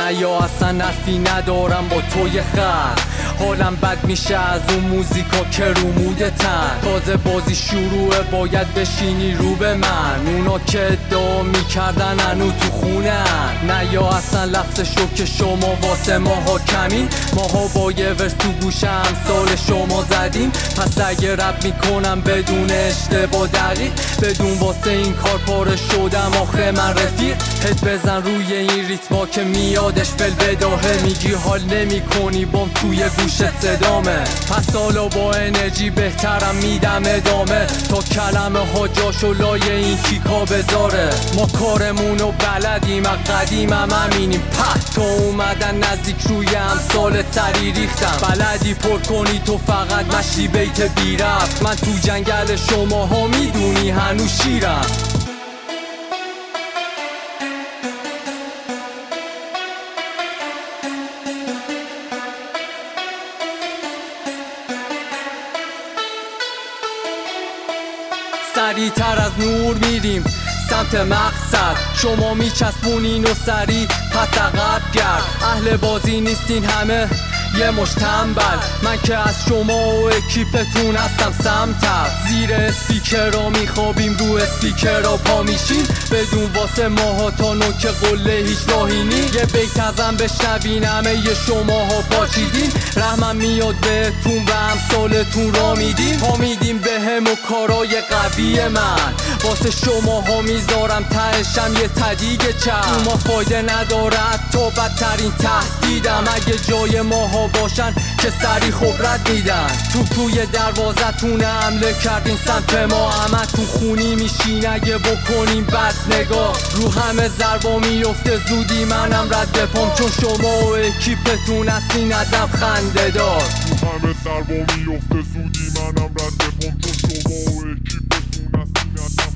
نه یا اصلا حرفی ندارم با توی خط. حالم بد میشه از اون موزیکا که رو مودتن. تازه بازی شروعه باید بشینی رو به من. اونا که ادعا میکردن هنو تو خونه. نه یا اصلا لفظشو که شما واسه ماها کمین. ماها با یه ورس تو گوش امثال شما زدیم. پس اگه رپ میکنم بدون اشتباه دقیق، بدون واسه این کار پاره شدم آخه من رفیق. هد بزن روی این ریتما که میادش فل بداهه. میگی حال نمی کنی بام توی گوشت صدامه. پس حالا با انرژی بهترم میدم ادامه تا کلمه ها جاشو لای این کیکا بذاره. ما کارمونو بلدیم از قدیم هم همینیم. پس تا اومدن نزدیک روی امثال تری ریختم. بلدی پر کنی تو فقط مشتی بیت بیرفت. من تو جنگل شماها میدونی هنوز شیرم. سریع‌تر از نور میریم سمت مقصد. شما میچسبونین و سریع پس عقب گرد. اهل بازی نیستین همه یه مش تنبل. من که از شما و اکیپتون هستم سمتر. زیر اسپیکرها میخوابیم رو اسپیکرها پا میشیم. بدون واسه ماها تا نوک قله هیچ راهی نی. یه بیت ازم بشنوین همه یه شماها پاچیدین. رحمم میاد بهتون و امثالتون را میدین. پا میدیم به هم و کارای قوی من. واسه شماها میذارم تهشم یه تدیگ چند. ما فایده نداره تا بدترین تهدیدم. اگه جای ماها باشن که سری خوب رد میدن. توی دروازتون حمله کردین سمت ما. همتون خونی میشین اگه بکنیم بد نگاه. رو همه ضربا میفته زودی منم رد بپام. چون شما و اکیپتون هستین ادب خنده دار. رو همه ضربا میفته زودی منم رد بپام. چون شما و اکیپتون هستین ادب